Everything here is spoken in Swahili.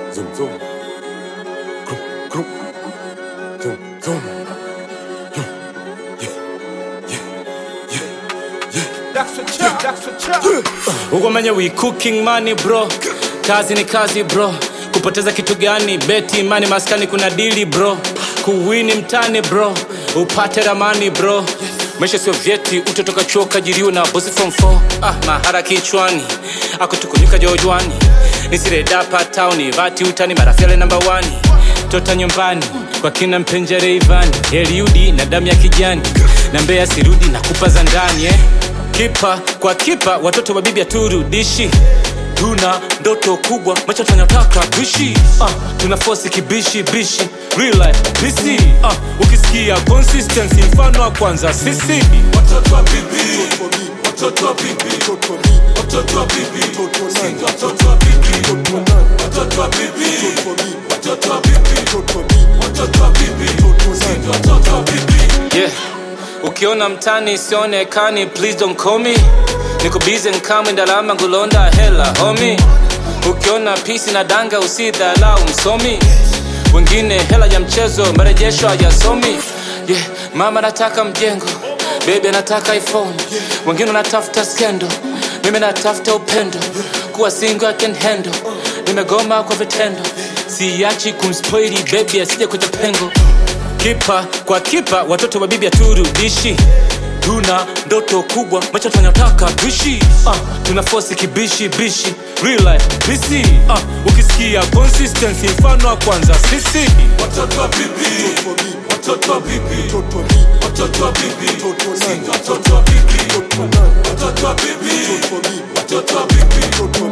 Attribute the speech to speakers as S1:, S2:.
S1: Zoom zoom. Group group. Zoom zoom.
S2: Ugomenye we cooking money bro. Kazi ni kazi bro. Kupoteza kitu gani? Beti imani maskani kuna dili bro. Kuwini mtani bro. Upate ramani bro. Maisha sio vyeti, utotoka chuo kajiriwa na bosi form 4. Mahara kichwani, akutukunyuka jojwani. Nisire dapa town, vati utani marafyale number 1. Tota nyumbani, kwa kina mpenjere Ivani. Eliudi na damu ya kijani. Na Mbeya sirudi na kupa za ndani Kipa kwa kipa, watoto wa bibi aturudishi. Tuna ndoto kubwa, macho tunayotaka bishi. Tuna force kibishi bishi. Real life busy. Ukisikia consistency mfano wa kwanza sisi.
S3: Watoto wa bibi, watoto wa bibi, watoto wa bibi, watoto wa bibi, watoto wa bibi, watoto wa bibi, watoto wa bibi, watoto wa bibi.
S2: Yeah. Ukiona mtani sionekani, please don't call me. Niko busy nkama ndalama ngulonda hela homie. Ukiona pisi na danga usidhalau msomi. Wengine hela ya mchezo marejesho hayasomi. Yeah, mama nataka mjengo, baby anataka iPhone. Wengine natafuta skendo, mimi natafuta upendo. Kuwa single I can handle, nimegoma kwa vitendo. Siachi kumspoili baby asije kuja pengo. Kipa kwa kipa, watoto wa bibi aturudishi. Tuna ndoto kubwa, macho tunayotaka bishi. Tuna force kibishi bishi. Real life busy. Ukisikia consistency mfano wa kwanza sisi.
S3: Watoto wa bibi, watoto wa bibi, watoto wa bibi, watoto wa bibi, watoto wa bibi, watoto wa bibi, watoto wa bibi.